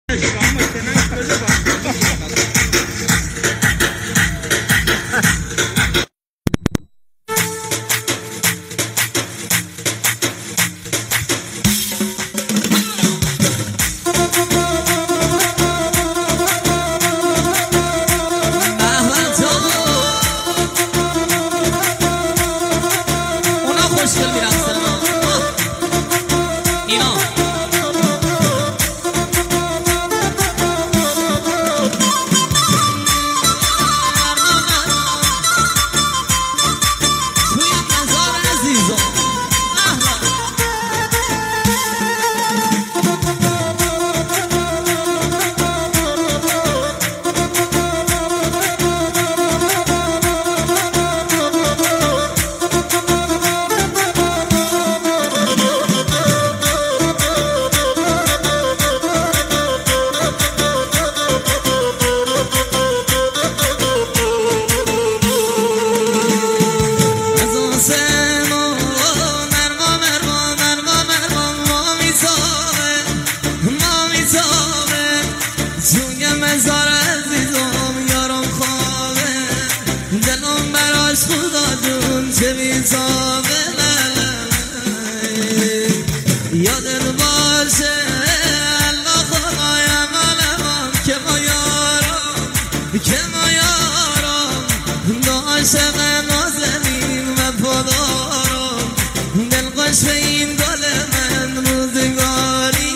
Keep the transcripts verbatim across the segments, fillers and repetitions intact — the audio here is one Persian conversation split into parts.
یادت باشه الله خدایم علمان که ما یارم که ما یارم دو عاشق نازنین و پدارم دلقش به این گل من روزگاری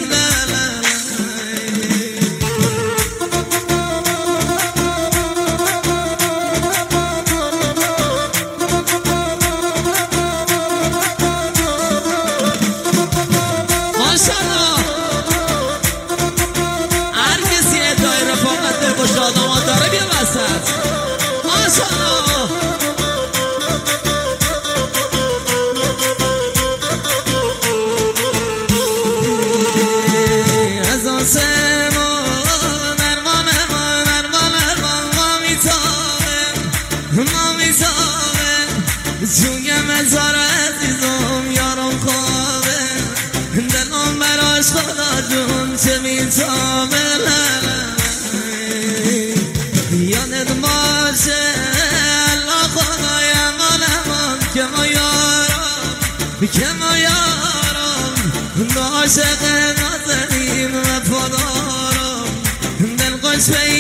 جوی مزار عزیزم یارم خوابه دلم براش خدا جون چه میتابه یادت باشه الله خدایم علمان که ما یارم که ما یارم دو عاشق نازنین و پدارم دلقش به